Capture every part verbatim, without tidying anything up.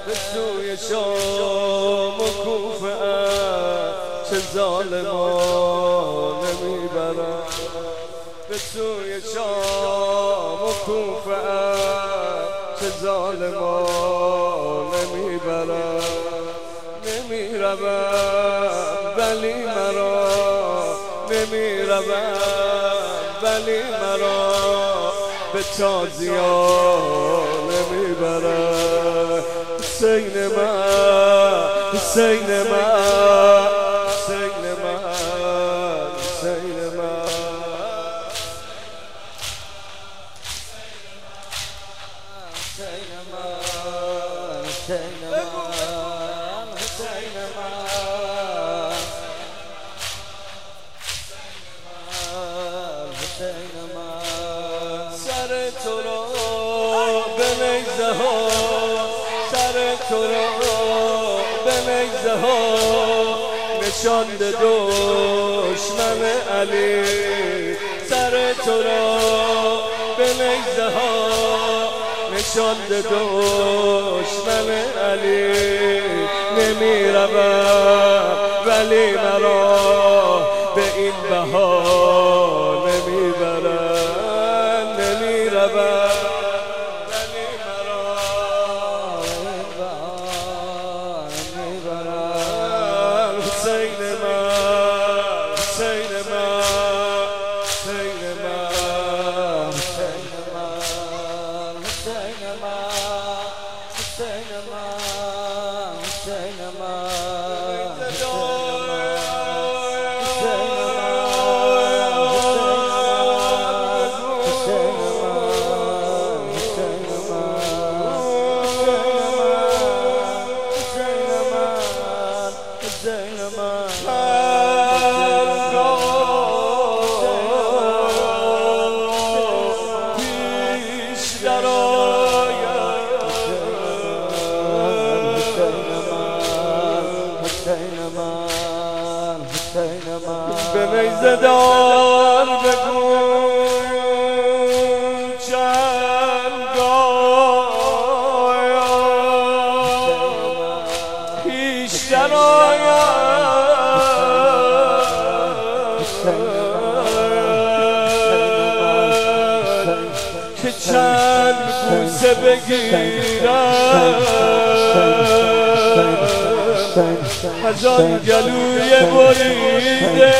به سوی شام و کوفه چه ظالمانه میبرم، به سوی شام و کوفه چه ظالمانه میبرم. نمیروم ولی مرا، نمیروم ولی مرا به تازیانه میبرم. حسین من، حسین من، حسین من، حسین من. حسین من، حسین من، حسین من، حسین من. سر تو را به نیزه ها، سر تو را به نیزه ها نشانده دشمن علی. سر تو را به نیزه ها نشانده دشمن علی. نمیروم ولی مرا به این بهانه میبرن. نمیروم ولی مرا به این بهانه میبرن. حسین من، حسین من، حسین من، حسین من، حسین من، حسین من، حسین به نیزه دار بگو چند گاه پیشتر آید که چند بوسه بگیرم از آن گلوی بریده.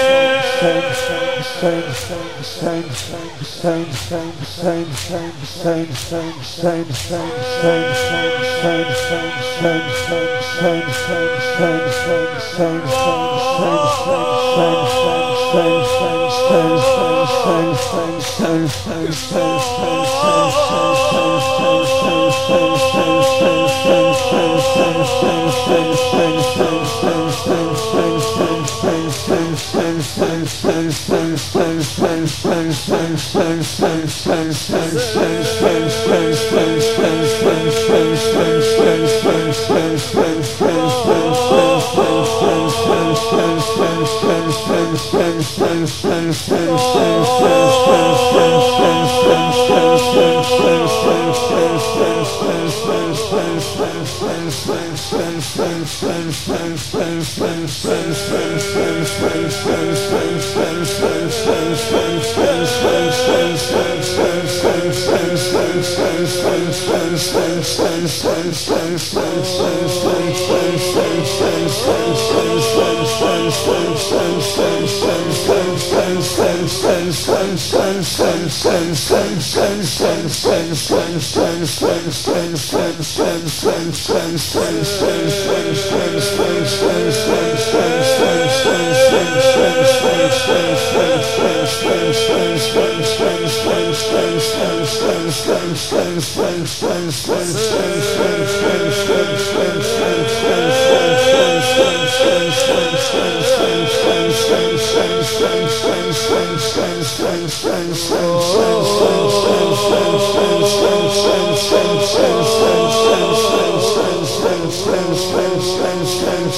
Sen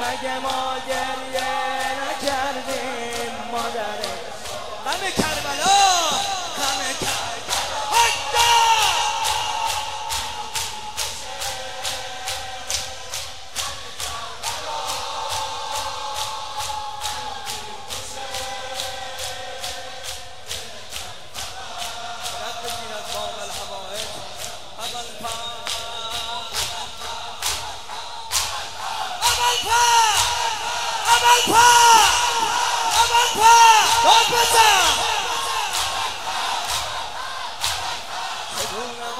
مگه ما گریه نکردیم مادره غم کربلا غم کربلا حتی رد بگیر از باب الحوائج اول پا اول پا اول پا اول پا داد بزن چگونه